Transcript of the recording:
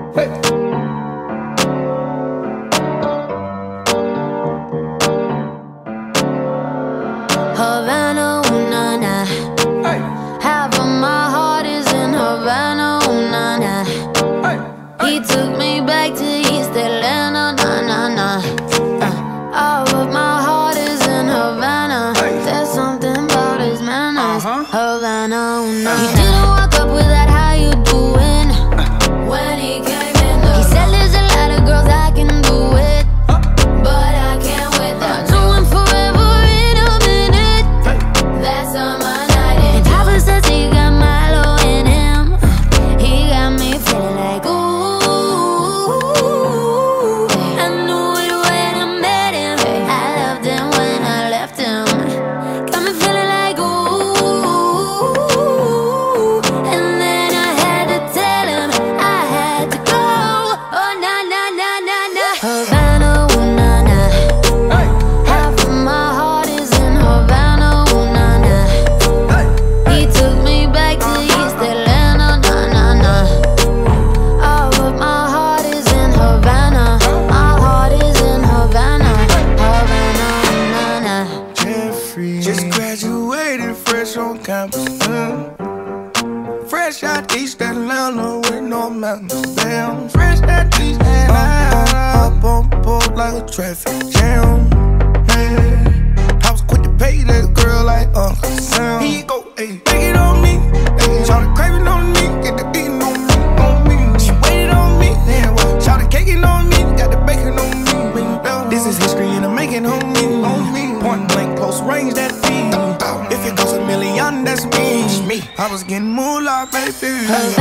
Havana, ooh, nah, nah. Half of my heart is in Havana, ooh, nah, nah. He took me back to East Atlanta, nah, nah, nah. All of my heart is in Havana. There's something about his manners. Havana, ooh, nah, nah. He didn't walk up with that, how you doing? When he came in, he said there's a lot of girls I can do it, but I can't with them. Doing forever in a minute. That's on my night. And Papa says he got Milo in him. He got me feeling like ooh. I knew it when I met him. I loved him when I left him. Got me feeling like ooh. And then I had to tell him I had to go. Oh, nah, nah, nah, nah, nah. Havana, ooh, nah, nah. Half of my heart is in Havana, ooh, nah, nah. He took me back to East Atlanta, nah, nah, nah. All of my heart is in Havana. My heart is in Havana. Havana, nah, nah. Jeffrey just graduated fresh on campus. Fresh out East Atlanta with no mountains. Damn, fresh out East Atlanta. Up on the board like a traffic jam. Man, I was quick to pay that girl like Uncle Sam. Here you go, ayy, take it on me. Shout the craving on me, get the beating on me, on me. She waited on me, yeah, well, shout the caking on me, got the bacon on me. This is history and I'm making on me. Point blank, close range, that feed. If it goes a million, that's me. I was getting moolah, baby.